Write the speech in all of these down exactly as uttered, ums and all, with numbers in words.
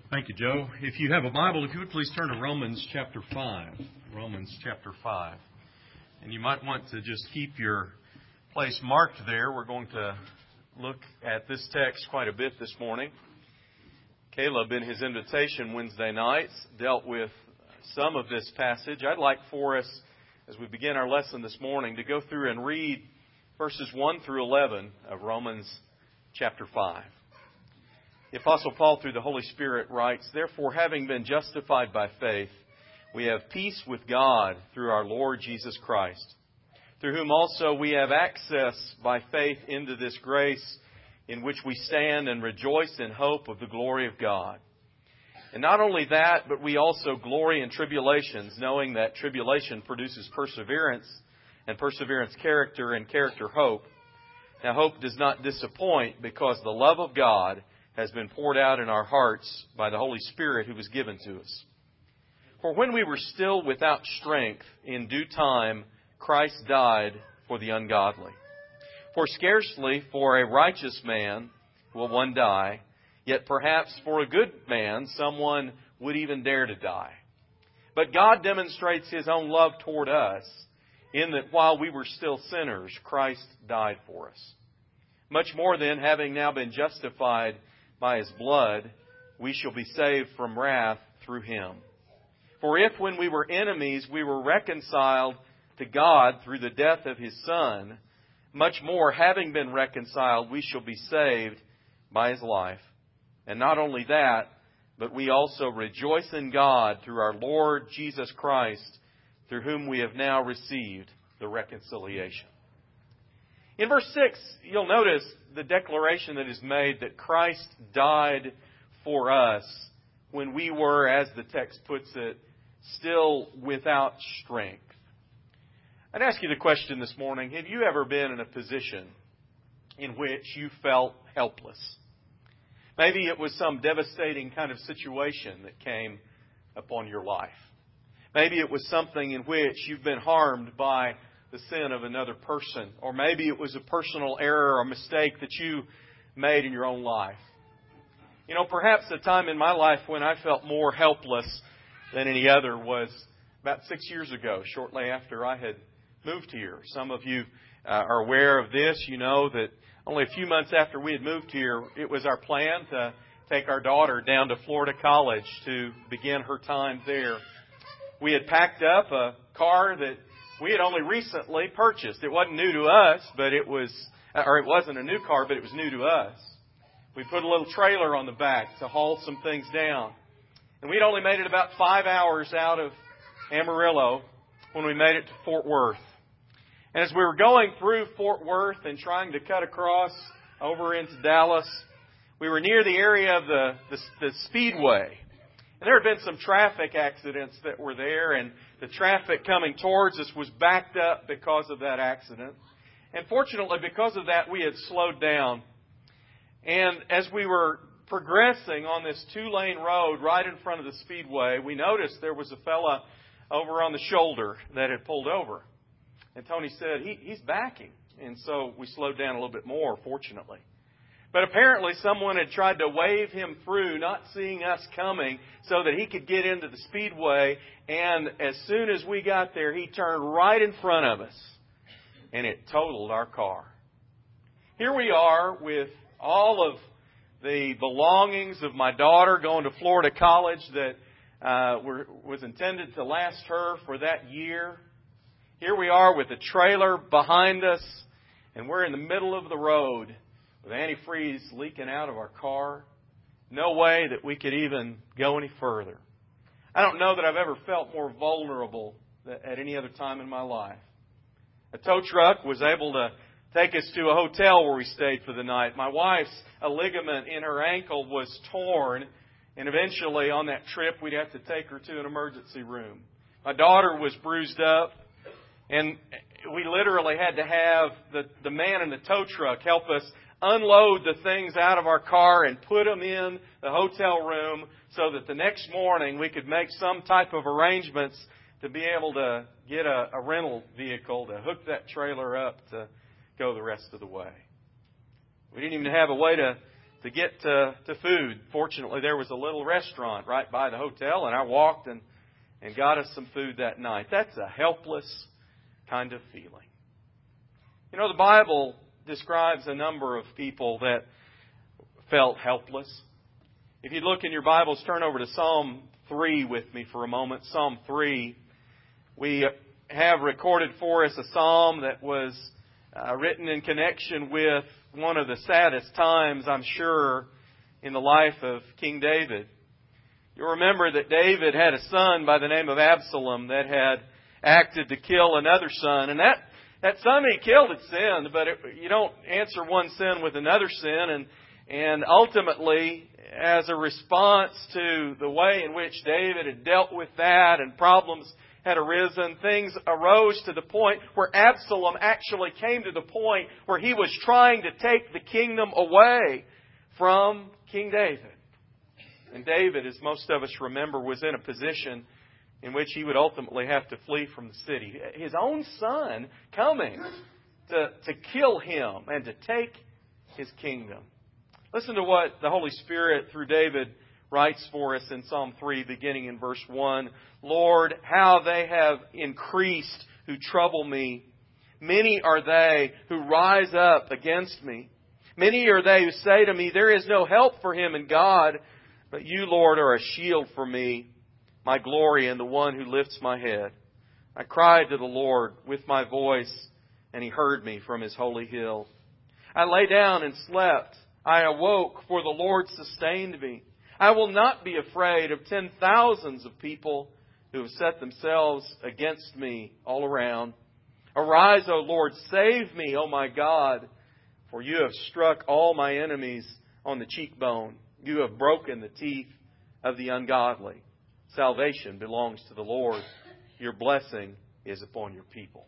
Thank you, Joe. If you have a Bible, if you would please turn to Romans chapter five. Romans chapter five. And you might want to just keep your place marked there. We're going to look at this text quite a bit this morning. Caleb, in his invitation Wednesday nights, dealt with some of this passage. I'd like for us, as we begin our lesson this morning, to go through and read verses one through eleven of Romans chapter five. The Apostle Paul, through the Holy Spirit, writes, "Therefore, having been justified by faith, we have peace with God through our Lord Jesus Christ, through whom also we have access by faith into this grace in which we stand and rejoice in hope of the glory of God. And not only that, but we also glory in tribulations, knowing that tribulation produces perseverance, and perseverance character, and character hope. Now hope does not disappoint, because the love of God has been poured out in our hearts by the Holy Spirit who was given to us. For when we were still without strength, in due time Christ died for the ungodly. For scarcely for a righteous man will one die, yet perhaps for a good man someone would even dare to die. But God demonstrates His own love toward us, in that while we were still sinners, Christ died for us. Much more then, having now been justified by His blood, we shall be saved from wrath through Him. For if when we were enemies we were reconciled to God through the death of His Son, much more, having been reconciled, we shall be saved by His life. And not only that, but we also rejoice in God through our Lord Jesus Christ, through whom we have now received the reconciliation." In verse six, you'll notice the declaration that is made that Christ died for us when we were, as the text puts it, still without strength. I'd ask you the question this morning, have you ever been in a position in which you felt helpless? Maybe it was some devastating kind of situation that came upon your life. Maybe it was something in which you've been harmed by the sin of another person. Or maybe it was a personal error or mistake that you made in your own life. You know, perhaps a time in my life when I felt more helpless than any other was about six years ago, shortly after I had moved here. Some of you uh, are aware of this. You know that only a few months after we had moved here, it was our plan to take our daughter down to Florida College to begin her time there. We had packed up a car that we had only recently purchased. It wasn't new to us, but it was, or it wasn't a new car, but it was new to us. We put a little trailer on the back to haul some things down. And we'd only made it about five hours out of Amarillo when we made it to Fort Worth. And as we were going through Fort Worth and trying to cut across over into Dallas, we were near the area of the, the, the Speedway. And there had been some traffic accidents that were there, and the traffic coming towards us was backed up because of that accident. And fortunately, because of that, we had slowed down. And as we were progressing on this two-lane road right in front of the Speedway, we noticed there was a fella over on the shoulder that had pulled over. And Tony said, he, he's backing. And so we slowed down a little bit more, fortunately. But apparently someone had tried to wave him through, not seeing us coming, so that he could get into the Speedway. And as soon as we got there, he turned right in front of us. And it totaled our car. Here we are with all of the belongings of my daughter going to Florida College that uh, were, was intended to last her for that year. Here we are with a trailer behind us, and we're in the middle of the road with antifreeze leaking out of our car. No way that we could even go any further. I don't know that I've ever felt more vulnerable at any other time in my life. A tow truck was able to take us to a hotel where we stayed for the night. My wife's a ligament in her ankle was torn, and eventually on that trip we'd have to take her to an emergency room. My daughter was bruised up, and we literally had to have the, the man in the tow truck help us unload the things out of our car and put them in the hotel room so that the next morning we could make some type of arrangements to be able to get a, a rental vehicle to hook that trailer up to go the rest of the way. We didn't even have a way to to get to, to food. Fortunately, there was a little restaurant right by the hotel, and I walked and, and got us some food that night. That's a helpless kind of feeling. You know, the Bible describes a number of people that felt helpless. If you look in your Bibles, turn over to Psalm three with me for a moment. Psalm three. We have recorded for us a psalm that was uh, written in connection with one of the saddest times, I'm sure, in the life of King David. You'll remember that David had a son by the name of Absalom that had acted to kill another son. And that, that son he killed had sinned, but it, you don't answer one sin with another sin. And, and ultimately, as a response to the way in which David had dealt with that and problems had arisen, things arose to the point where Absalom actually came to the point where he was trying to take the kingdom away from King David. And David, as most of us remember, was in a position in which he would ultimately have to flee from the city. His own son coming to, to kill him and to take his kingdom. Listen to what the Holy Spirit, through David, writes for us in Psalm three, beginning in verse one. Lord, how they have increased who trouble me. Many are they who rise up against me. Many are they who say to me, there is no help for him in God. But you, Lord, are a shield for me, my glory and the one who lifts my head. I cried to the Lord with my voice, and He heard me from His holy hill. I lay down and slept. I awoke, for the Lord sustained me. I will not be afraid of ten thousands of people who have set themselves against me all around. Arise, O Lord, save me, O my God, for you have struck all my enemies on the cheekbone. You have broken the teeth of the ungodly. Salvation belongs to the Lord. Your blessing is upon your people.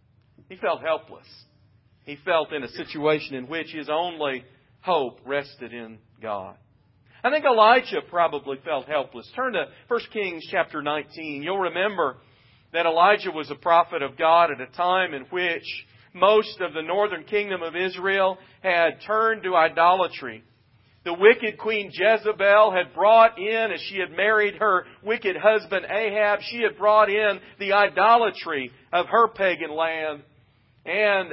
He felt helpless. He felt in a situation in which his only hope rested in God. I think Elijah probably felt helpless. Turn to First Kings chapter nineteen. You'll remember that Elijah was a prophet of God at a time in which most of the northern kingdom of Israel had turned to idolatry. The wicked Queen Jezebel had brought in, as she had married her wicked husband Ahab, she had brought in the idolatry of her pagan land. And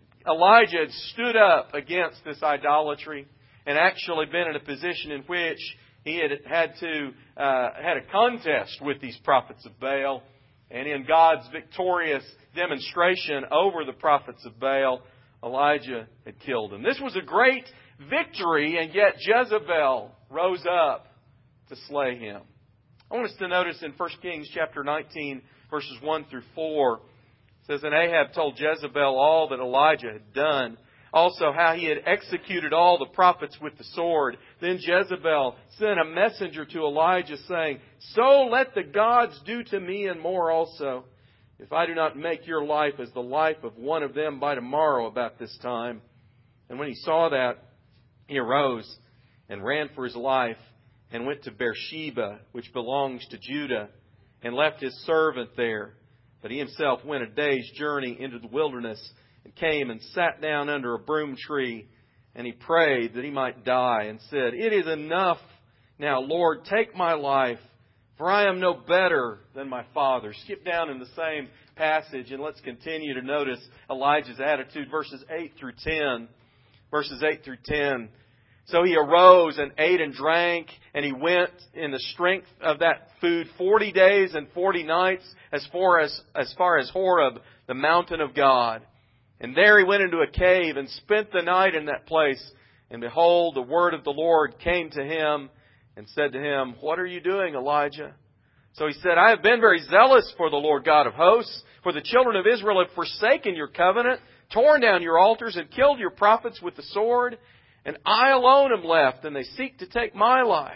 Elijah had stood up against this idolatry and actually been in a position in which he had had to uh, had a contest with these prophets of Baal. And in God's victorious demonstration over the prophets of Baal, Elijah had killed them. This was a great victory, and yet Jezebel rose up to slay him. I want us to notice in First Kings chapter nineteen, verses one through four, it says, And Ahab told Jezebel all that Elijah had done, also how he had executed all the prophets with the sword. Then Jezebel sent a messenger to Elijah, saying, So let the gods do to me and more also, if I do not make your life as the life of one of them by tomorrow about this time. And when he saw that, he arose and ran for his life and went to Beersheba, which belongs to Judah, and left his servant there. But he himself went a day's journey into the wilderness and came and sat down under a broom tree. And he prayed that he might die and said, It is enough now, Lord, take my life, for I am no better than my father. Skip down in the same passage and let's continue to notice Elijah's attitude, verses eight through ten. Verses eight through ten. So he arose and ate and drank, and he went in the strength of that food forty days and forty nights as far as, as far as Horeb, the mountain of God. And there he went into a cave and spent the night in that place. And behold, the word of the Lord came to him and said to him, What are you doing, Elijah? So he said, I have been very zealous for the Lord God of hosts, for the children of Israel have forsaken your covenant, torn down your altars, and killed your prophets with the sword. And I alone am left, and they seek to take my life.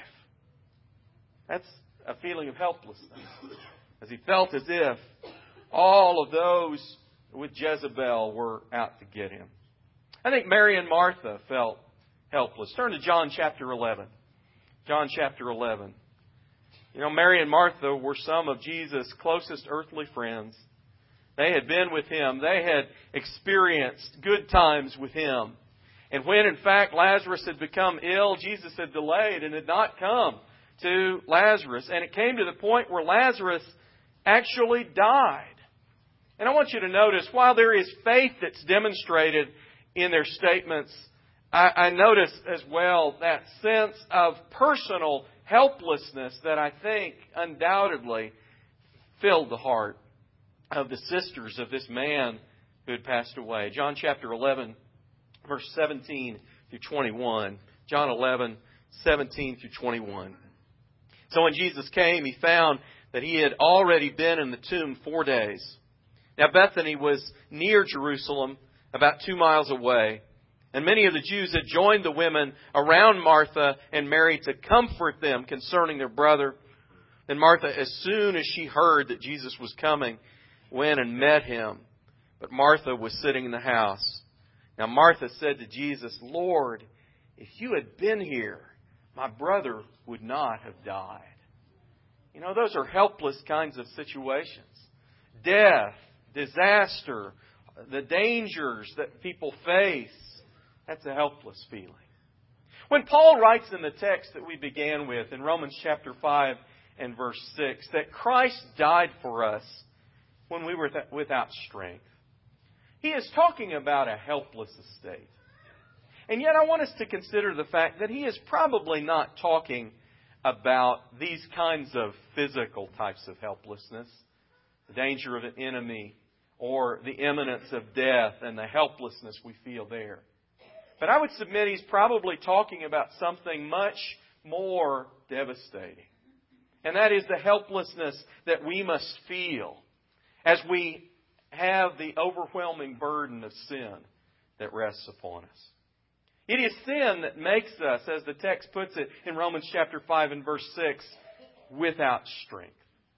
That's a feeling of helplessness, as he felt as if all of those with Jezebel were out to get him. I think Mary and Martha felt helpless. Turn to John chapter eleven. John chapter eleven. You know, Mary and Martha were some of Jesus' closest earthly friends. They had been with Him. They had experienced good times with Him. And when in fact Lazarus had become ill, Jesus had delayed and had not come to Lazarus. And it came to the point where Lazarus actually died. And I want you to notice, while there is faith that's demonstrated in their statements, I, I notice as well that sense of personal helplessness that I think undoubtedly filled the heart of the sisters of this man who had passed away. John chapter eleven, verse seventeen through twenty-one. John eleven, seventeen through twenty-one. So when Jesus came, He found that He had already been in the tomb four days. Now Bethany was near Jerusalem, about two miles away. And many of the Jews had joined the women around Martha and Mary to comfort them concerning their brother. And Martha, as soon as she heard that Jesus was coming, went and met Him. But Martha was sitting in the house. Now Martha said to Jesus, "Lord, if You had been here, my brother would not have died." You know, those are helpless kinds of situations. Death, disaster, the dangers that people face. That's a helpless feeling. When Paul writes in the text that we began with in Romans chapter five and verse six that Christ died for us when we were without strength, he is talking about a helpless estate. And yet I want us to consider the fact that he is probably not talking about these kinds of physical types of helplessness, the danger of an enemy or the imminence of death and the helplessness we feel there. But I would submit he's probably talking about something much more devastating. And that is the helplessness that we must feel as we have the overwhelming burden of sin that rests upon us. It is sin that makes us, as the text puts it in Romans chapter five and verse six, without strength.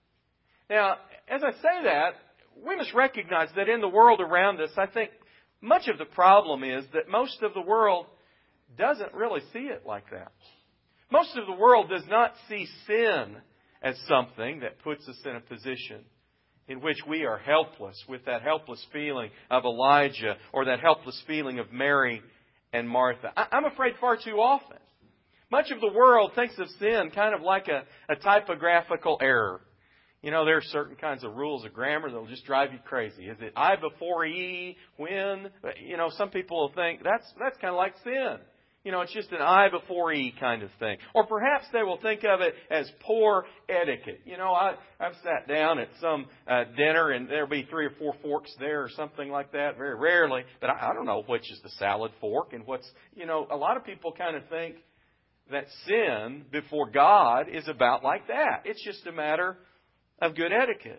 Now, as I say that, we must recognize that in the world around us, I think much of the problem is that most of the world doesn't really see it like that. Most of the world does not see sin as something that puts us in a position in which we are helpless, with that helpless feeling of Elijah or that helpless feeling of Mary and Martha. I'm afraid far too often, much of the world thinks of sin kind of like a, a typographical error. You know, there are certain kinds of rules of grammar that will just drive you crazy. Is it I before E, when? You know, some people will think that's that's kind of like sin. You know, it's just an I before E kind of thing. Or perhaps they will think of it as poor etiquette. You know, I, I've sat down at some uh, dinner and there'll be three or four forks there or something like that, very rarely. But I, I don't know which is the salad fork and what's, you know, a lot of people kind of think that sin before God is about like that. It's just a matter of good etiquette.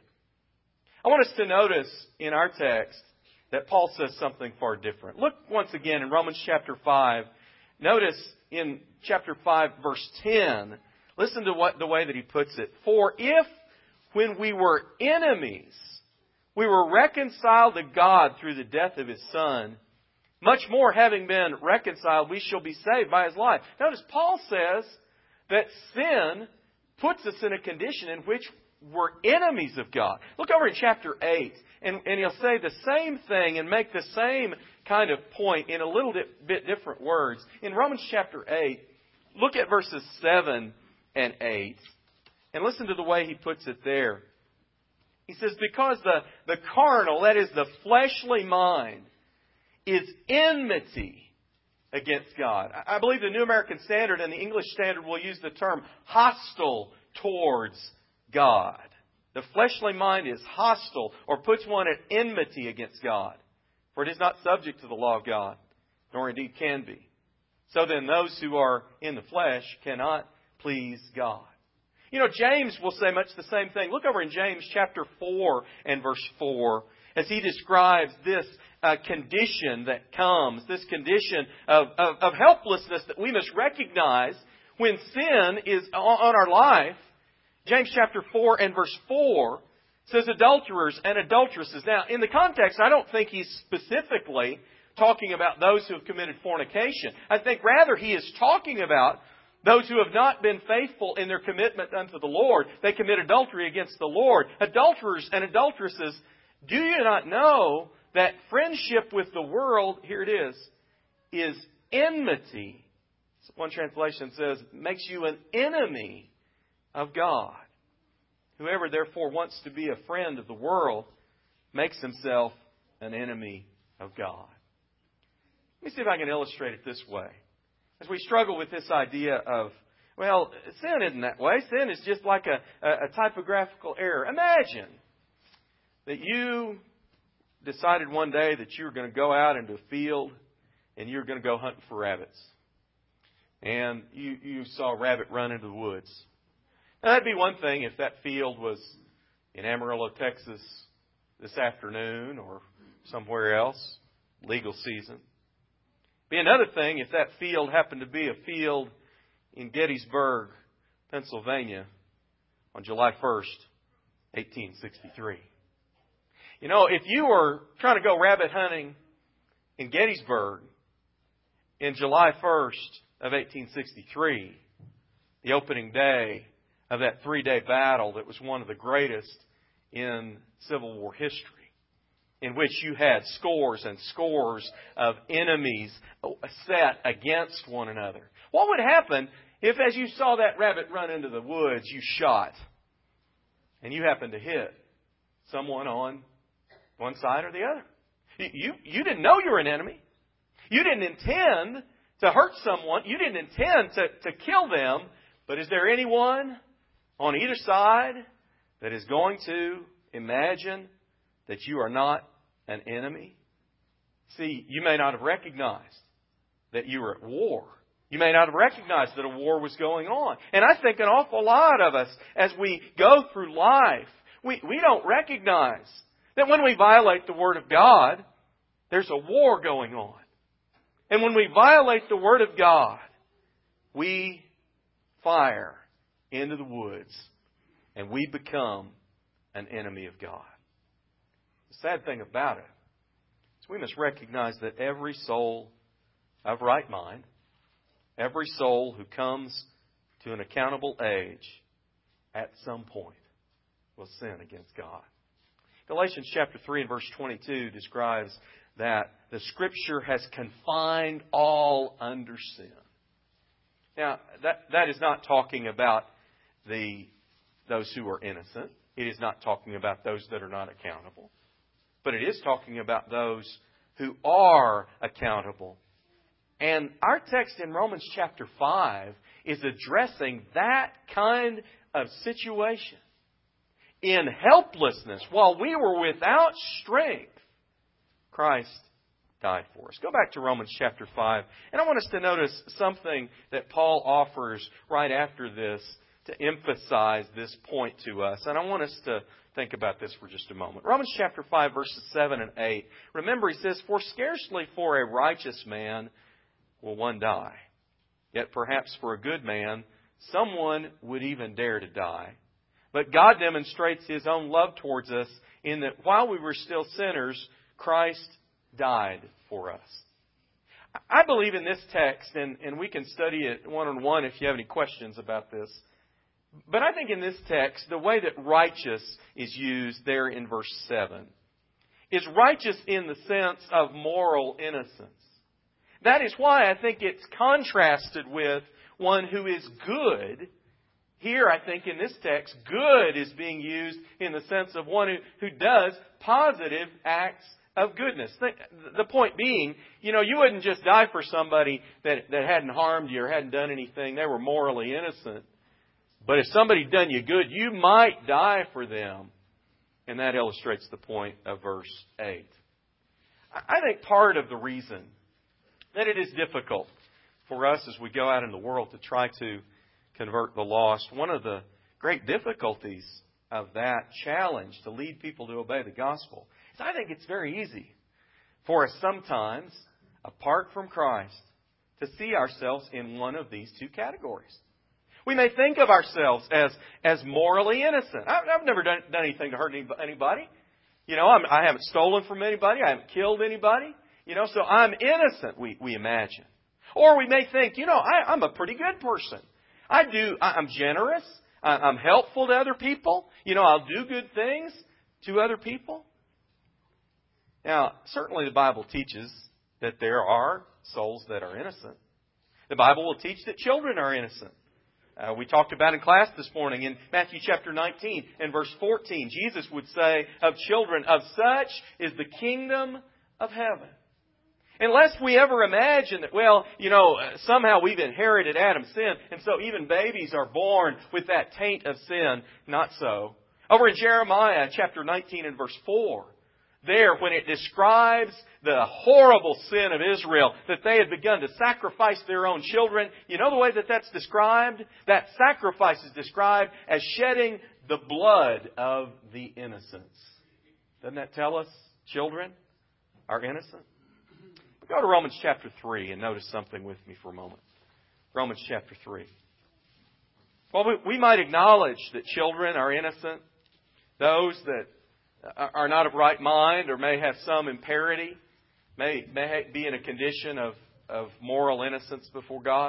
I want us to notice in our text that Paul says something far different. Look once again in Romans chapter five. Notice in chapter five, verse ten, listen to what the way that he puts it. For if, when we were enemies, we were reconciled to God through the death of His Son, much more having been reconciled, we shall be saved by His life. Notice Paul says that sin puts us in a condition in which we're enemies of God. Look over in chapter eight, and, and he'll say the same thing and make the same kind of point in a little bit, bit different words. In Romans chapter eight, look at verses seven and eight, and listen to the way he puts it there. He says, because the, the carnal, that is the fleshly mind, is enmity against God. I believe the New American Standard and the English Standard will use the term hostile towards God. The fleshly mind is hostile or puts one at enmity against God. For it is not subject to the law of God, nor indeed can be. So then those who are in the flesh cannot please God. You know, James will say much the same thing. Look over in James chapter four and verse four as he describes this uh, condition that comes, this condition of, of, of helplessness that we must recognize when sin is on, on our life. James chapter four and verse four says adulterers and adulteresses. Now, in the context, I don't think he's specifically talking about those who have committed fornication. I think rather he is talking about those who have not been faithful in their commitment unto the Lord. They commit adultery against the Lord. Adulterers and adulteresses, do you not know that friendship with the world, here it is, is enmity. One translation says, makes you an enemy of God. Whoever therefore wants to be a friend of the world makes himself an enemy of God. Let me see if I can illustrate it this way. As we struggle with this idea of, well, sin isn't that way. Sin is just like a, a, a typographical error. Imagine that you decided one day that you were going to go out into a field and you were going to go hunting for rabbits. And you, you saw a rabbit run into the woods. Now, that'd be one thing if that field was in Amarillo, Texas this afternoon or somewhere else, legal season. Be another thing if that field happened to be a field in Gettysburg, Pennsylvania on July first, eighteen sixty-three. You know, if you were trying to go rabbit hunting in Gettysburg in July first of eighteen sixty-three, the opening day of that three-day battle that was one of the greatest in Civil War history, in which you had scores and scores of enemies set against one another. What would happen if, as you saw that rabbit run into the woods, you shot and you happened to hit someone on one side or the other? You, you didn't know you were an enemy. You didn't intend to hurt someone. You didn't intend to, to kill them. But is there anyone on either side that is going to imagine that you are not an enemy? See, you may not have recognized that you were at war. You may not have recognized that a war was going on. And I think an awful lot of us, as we go through life, we, we don't recognize that when we violate the Word of God, there's a war going on. And when we violate the Word of God, we fire into the woods and we become an enemy of God. The sad thing about it is we must recognize that every soul of right mind, every soul who comes to an accountable age, at some point will sin against God. Galatians chapter three and verse twenty-two describes that the Scripture has confined all under sin. Now, that, that is not talking about the those who are innocent. It is not talking about those that are not accountable. But it is talking about those who are accountable. And our text in Romans chapter five is addressing that kind of situation. In helplessness, while we were without strength, Christ died for us. Go back to Romans chapter five. And I want us to notice something that Paul offers right after this to emphasize this point to us. And I want us to think about this for just a moment. Romans chapter five, verses seven and eight. Remember, he says, "For scarcely for a righteous man will one die. Yet perhaps for a good man, someone would even dare to die. But God demonstrates His own love towards us in that while we were still sinners, Christ died for us." I believe in this text, and, and we can study it one-on-one if you have any questions about this. But I think in this text, the way that righteous is used there in verse seven is righteous in the sense of moral innocence. That is why I think it's contrasted with one who is good. Here, I think in this text, good is being used in the sense of one who, who does positive acts of goodness. The point being, you know, you wouldn't just die for somebody that, that hadn't harmed you or hadn't done anything. They were morally innocent. But if somebody done you good, you might die for them. And that illustrates the point of verse eight. I think part of the reason that it is difficult for us as we go out in the world to try to convert the lost, one of the great difficulties of that challenge to lead people to obey the gospel is I think it's very easy for us sometimes, apart from Christ, to see ourselves in one of these two categories. We may think of ourselves as, as morally innocent. I've, I've never done, done anything to hurt anybody. You know, I'm, I haven't stolen from anybody. I haven't killed anybody. You know, so I'm innocent, we, we imagine. Or we may think, you know, I, I'm a pretty good person. I do, I, I'm generous. I, I'm helpful to other people. You know, I'll do good things to other people. Now, certainly the Bible teaches that there are souls that are innocent. The Bible will teach that children are innocent. Uh, we talked about in class this morning in Matthew chapter nineteen and verse fourteen. Jesus would say of children, of such is the kingdom of heaven. Unless we ever imagine that, well, you know, somehow we've inherited Adam's sin, and so even babies are born with that taint of sin. Not so. Over in Jeremiah chapter nineteen and verse four, there when it describes the horrible sin of Israel, that they had begun to sacrifice their own children, you know the way that that's described? That sacrifice is described as shedding the blood of the innocents. Doesn't that tell us children are innocent? Go to Romans chapter three and notice something with me for a moment. Romans chapter three. Well, we, we might acknowledge that children are innocent. Those that are not of right mind or may have some impurity, may, may be in a condition of, of moral innocence before God.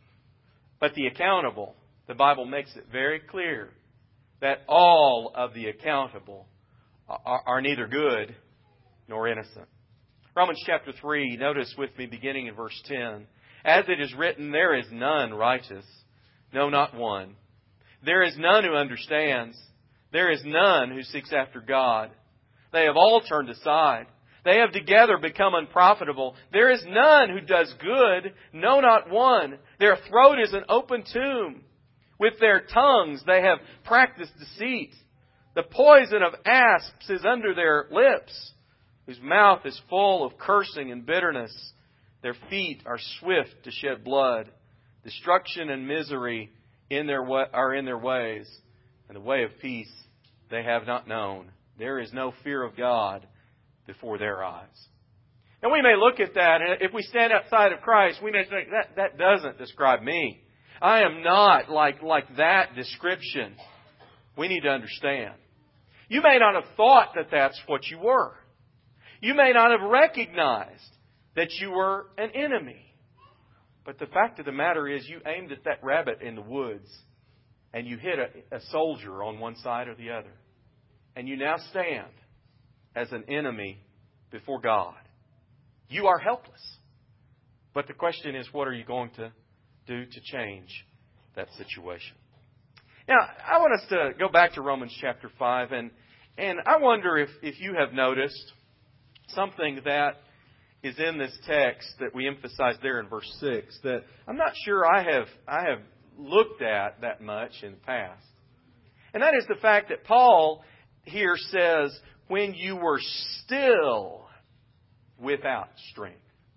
But the accountable, the Bible makes it very clear that all of the accountable are, are neither good nor innocent. Romans chapter three, notice with me beginning in verse ten. As it is written, there is none righteous, no, not one. There is none who understands. There is none who seeks after God. They have all turned aside. They have together become unprofitable. There is none who does good, no, not one. Their throat is an open tomb. With their tongues they have practiced deceit. The poison of asps is under their lips, whose mouth is full of cursing and bitterness. Their feet are swift to shed blood. Destruction and misery in their wa- are in their ways, and the way of peace they have not known. There is no fear of God before their eyes. Now we may look at that, and if we stand outside of Christ, we may think, that, that doesn't describe me. I am not like, like that description. We need to understand. You may not have thought that that's what you were. You may not have recognized that you were an enemy. But the fact of the matter is you aimed at that rabbit in the woods and you hit a, a soldier on one side or the other. And you now stand as an enemy before God. You are helpless. But the question is, what are you going to do to change that situation? Now, I want us to go back to Romans chapter five, and, and I wonder if, if you have noticed something that is in this text that we emphasize there in verse six that I'm not sure I have I have looked at that much in the past. And that is the fact that Paul here says, when you were still without strength.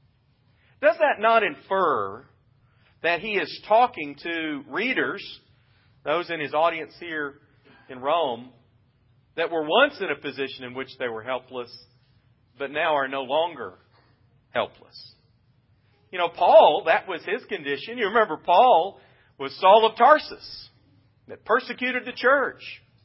Does that not infer that he is talking to readers, those in his audience here in Rome, that were once in a position in which they were helpless, but now are no longer helpless? You know, Paul, that was his condition. You remember Paul was Saul of Tarsus that persecuted the church.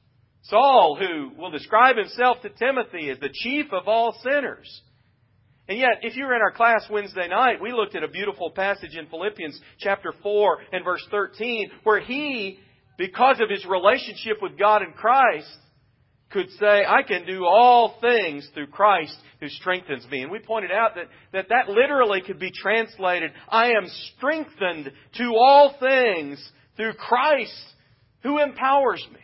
Saul, who will describe himself to Timothy as the chief of all sinners. And yet, if you were in our class Wednesday night, we looked at a beautiful passage in Philippians chapter four and verse thirteen, where he, because of his relationship with God in Christ, could say, I can do all things through Christ who strengthens me. And we pointed out that, that that literally could be translated, I am strengthened to all things through Christ who empowers me.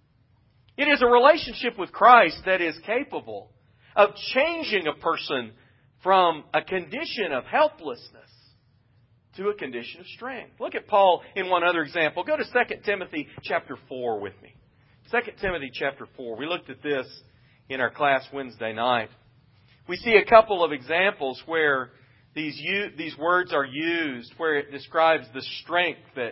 It is a relationship with Christ that is capable of changing a person from a condition of helplessness to a condition of strength. Look at Paul in one other example. Go to Second Timothy chapter four with me. Second Timothy chapter four. We looked at this in our class Wednesday night. We see a couple of examples where these these words are used, where it describes the strength that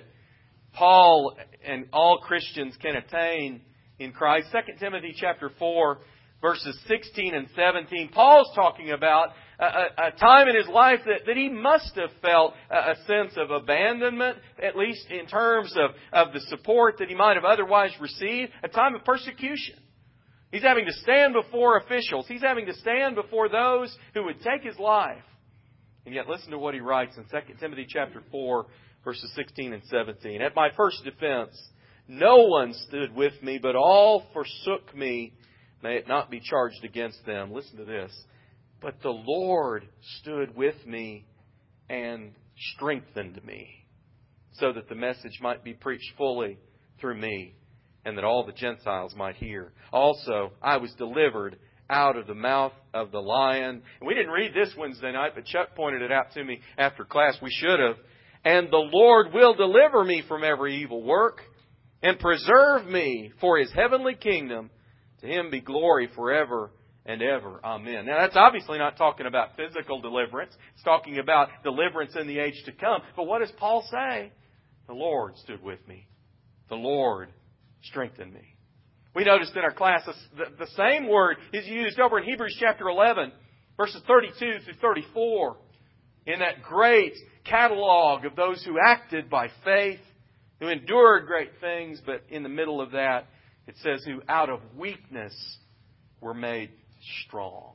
Paul and all Christians can attain in Christ. Second Timothy chapter four, verses sixteen and seventeen. Paul's talking about a, a, a time in his life that, that he must have felt a, a sense of abandonment, at least in terms of, of the support that he might have otherwise received. A time of persecution. He's having to stand before officials. He's having to stand before those who would take his life. And yet listen to what he writes in Second Timothy chapter four, verses sixteen and seventeen. At my first defense, no one stood with me, but all forsook me. May it not be charged against them. Listen to this. But the Lord stood with me and strengthened me, so that the message might be preached fully through me, and that all the Gentiles might hear. Also, I was delivered out of the mouth of the lion. And we didn't read this Wednesday night, but Chuck pointed it out to me after class. We should have. And the Lord will deliver me from every evil work and preserve me for His heavenly kingdom. To Him be glory forever and ever. Amen. Now, that's obviously not talking about physical deliverance. It's talking about deliverance in the age to come. But what does Paul say? The Lord stood with me. The Lord strengthened me. We noticed in our class the, the same word is used over in Hebrews chapter eleven, verses thirty-two through thirty-four. In that great catalog of those who acted by faith, who endured great things, but in the middle of that, it says, who out of weakness were made strong.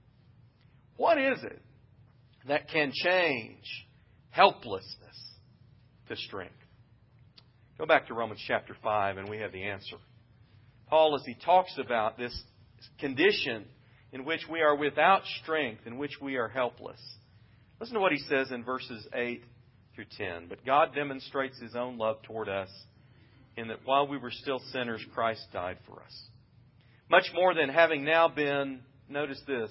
What is it that can change helplessness to strength? Go back to Romans chapter five and we have the answer. Paul, as he talks about this condition in which we are without strength, in which we are helpless, listen to what he says in verses eight through ten. But God demonstrates His own love toward us in that while we were still sinners, Christ died for us. Much more than having now been, notice this,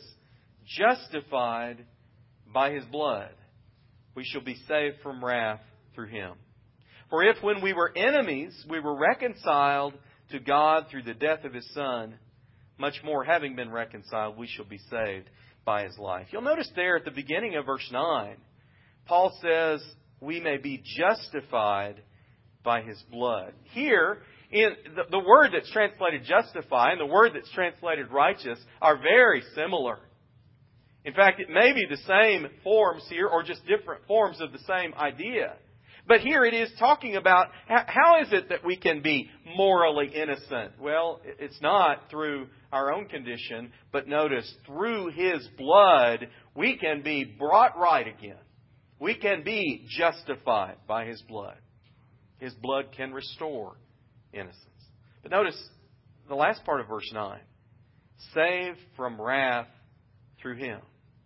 justified by His blood, we shall be saved from wrath through Him. For if when we were enemies, we were reconciled to God through the death of His Son, much more having been reconciled, we shall be saved by His life. You'll notice there at the beginning of verse nine, Paul says we may be justified by His blood. Here, in the, the word that's translated justify and the word that's translated righteous are very similar. In fact, it may be the same forms here or just different forms of the same idea. But here it is talking about how is it that we can be morally innocent? Well, it's not through our own condition, but notice, through His blood, we can be brought right again. We can be justified by His blood. His blood can restore innocence. But notice the last part of verse nine. Saved from wrath through Him.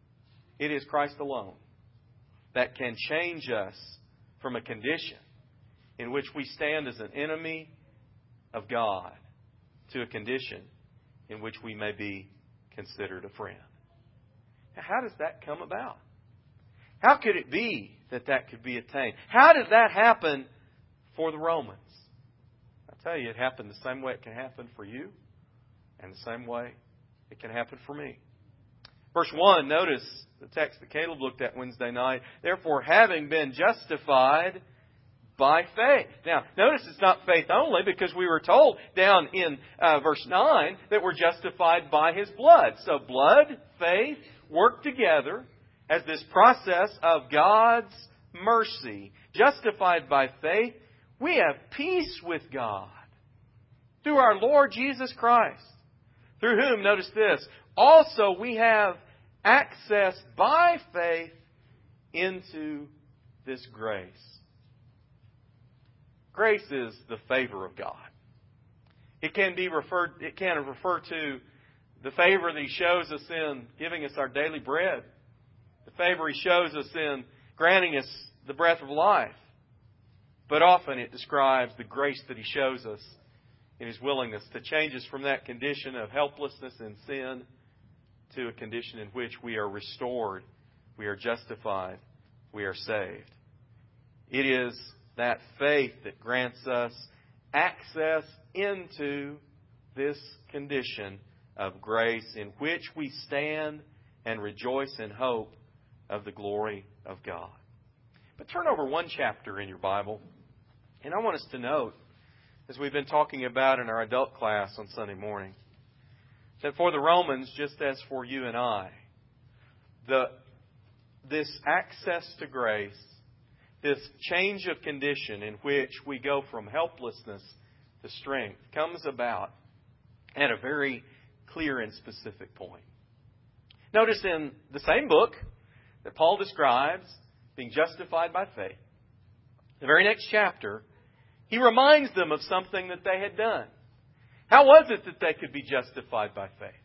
It is Christ alone that can change us from a condition in which we stand as an enemy of God to a condition in which we may be considered a friend. Now, how does that come about? How could it be that that could be attained? How did that happen for the Romans? I tell you, it happened the same way it can happen for you, and the same way it can happen for me. Verse one, notice the text that Caleb looked at Wednesday night. Therefore, having been justified by faith. Now, notice it's not faith only, because we were told down in uh, verse nine that we're justified by His blood. So blood, faith, work together as this process of God's mercy. Justified by faith, we have peace with God through our Lord Jesus Christ, through whom, notice this, also we have access by faith into this grace. Grace is the favor of God. It can be referred, it can refer to the favor that He shows us in giving us our daily bread. The favor He shows us in granting us the breath of life. But often it describes the grace that He shows us in His willingness to change us from that condition of helplessness and sin to a condition in which we are restored, we are justified, we are saved. It is that faith that grants us access into this condition of grace in which we stand and rejoice in hope of the glory of God. But turn over one chapter in your Bible, and I want us to note, as we've been talking about in our adult class on Sunday morning, that for the Romans, just as for you and I, the, this access to grace, this change of condition in which we go from helplessness to strength, comes about at a very clear and specific point. Notice in the same book that Paul describes being justified by faith, the very next chapter, he reminds them of something that they had done. How was it that they could be justified by faith?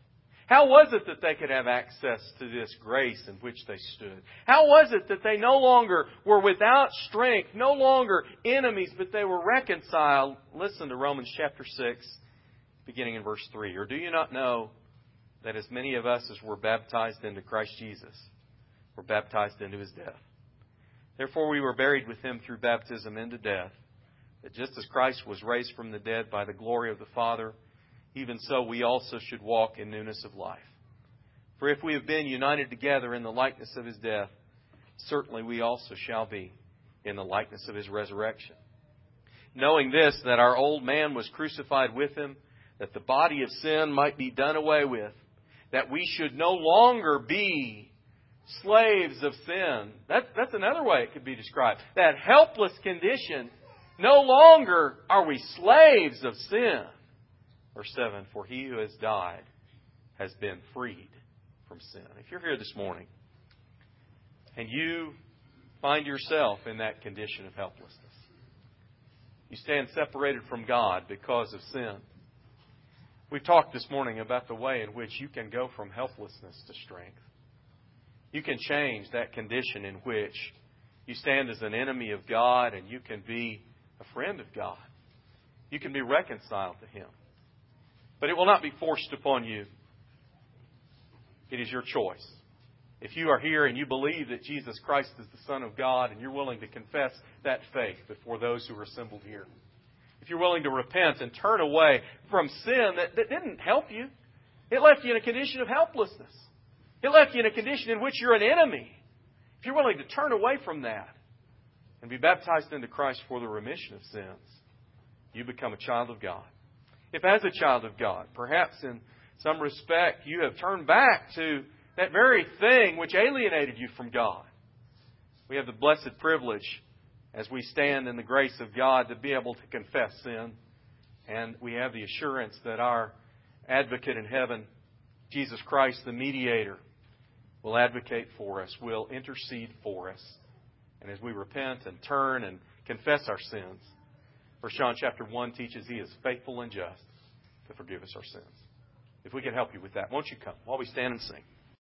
How was it that they could have access to this grace in which they stood? How was it that they no longer were without strength, no longer enemies, but they were reconciled? Listen to Romans chapter six, beginning in verse three. Or do you not know that as many of us as were baptized into Christ Jesus were baptized into His death? Therefore we were buried with Him through baptism into death, that just as Christ was raised from the dead by the glory of the Father, even so we also should walk in newness of life. For if we have been united together in the likeness of His death, certainly we also shall be in the likeness of His resurrection. Knowing this, that our old man was crucified with Him, that the body of sin might be done away with, that we should no longer be slaves of sin. That's, that's another way it could be described. That helpless condition, no longer are we slaves of sin. Verse seven, for He who has died has been freed from sin. If you're here this morning and you find yourself in that condition of helplessness, you stand separated from God because of sin. We've talked this morning about the way in which you can go from helplessness to strength. You can change that condition in which you stand as an enemy of God and you can be a friend of God. You can be reconciled to Him. But it will not be forced upon you. It is your choice. If you are here and you believe that Jesus Christ is the Son of God and you're willing to confess that faith before those who are assembled here, if you're willing to repent and turn away from sin that, that didn't help you, it left you in a condition of helplessness. It left you in a condition in which you're an enemy. If you're willing to turn away from that and be baptized into Christ for the remission of sins, you become a child of God. If as a child of God, perhaps in some respect you have turned back to that very thing which alienated you from God, we have the blessed privilege as we stand in the grace of God to be able to confess sin. And we have the assurance that our advocate in heaven, Jesus Christ, the mediator, will advocate for us, will intercede for us. And as we repent and turn and confess our sins, First John chapter one teaches He is faithful and just to forgive us our sins. If we can help you with that, won't you come while we stand and sing?